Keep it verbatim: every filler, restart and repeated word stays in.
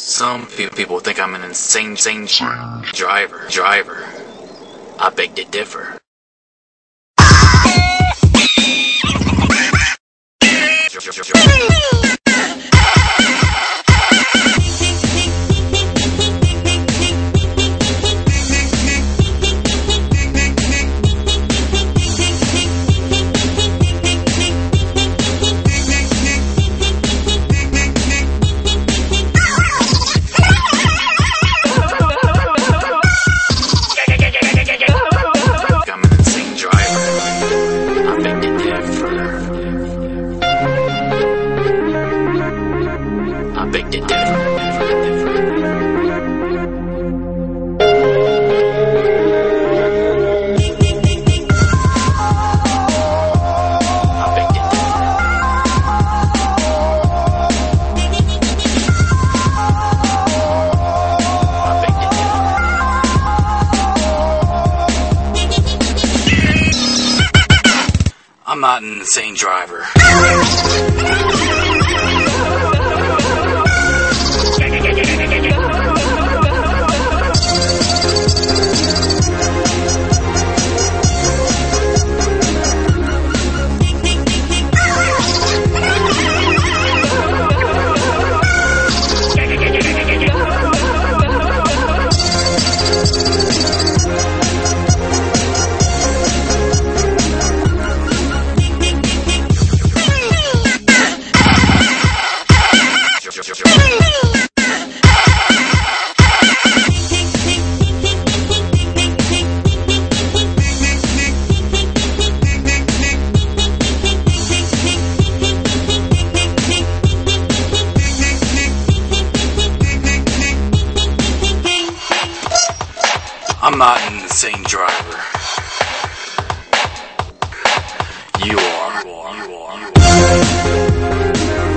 Some pe- people think I'm an insane, insane driver. Driver. I beg to differ. I beg to differ. I'm not an insane driver. I'm not an insane driver. You are. You are. You are. You are.